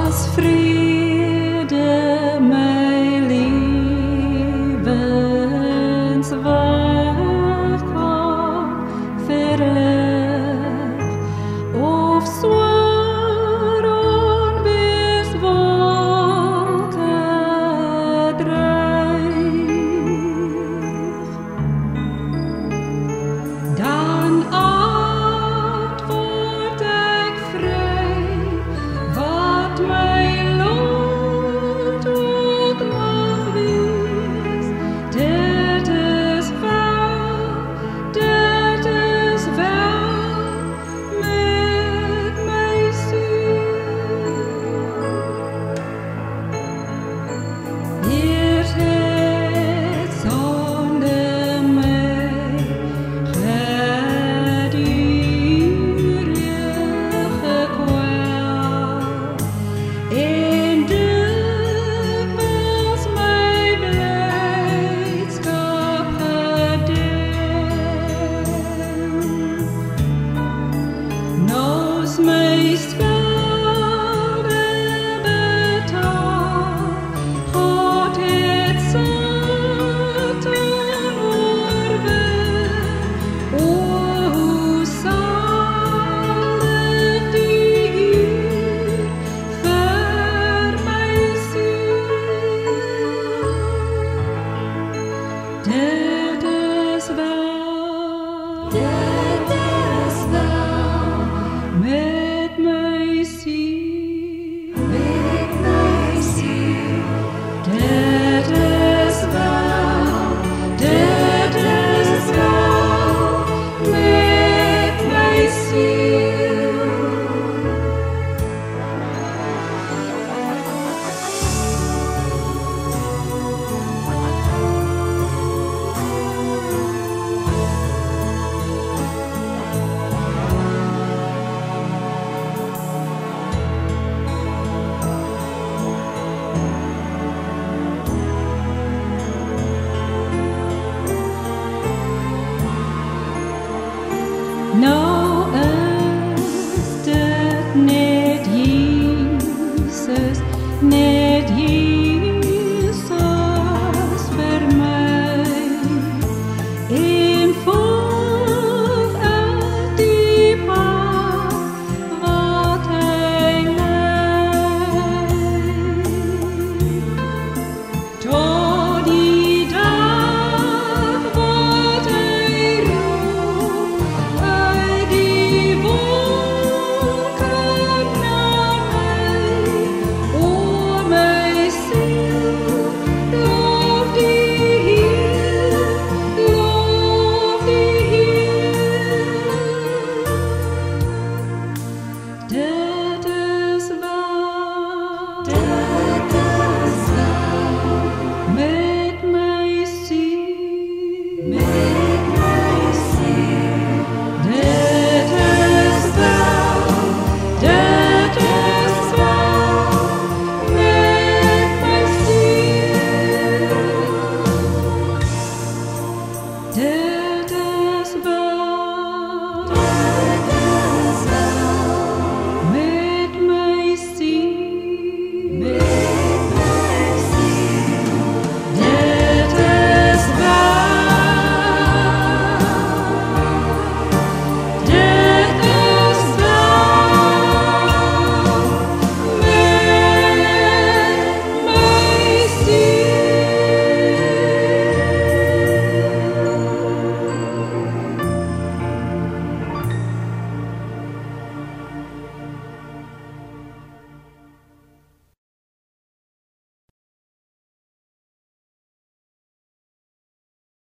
Als vrede mijn levensweg kwam verleg of zwaar onweers wolken dreef, dan antwoord ik vrij, wat mijn lot ook mag wees. Dit is wel met mijn ziel. Hier het zonder mij gedurige kwel, en dikwijls mijn blijdschap gedeeld. No's mijn schade betaald, God het Satan overwin. O, hoe zalig die Heer voor mijn ziel. Dit is wel met mijn ziel. Dit is wel met mijn ziel. Nou is dit net Jesus, net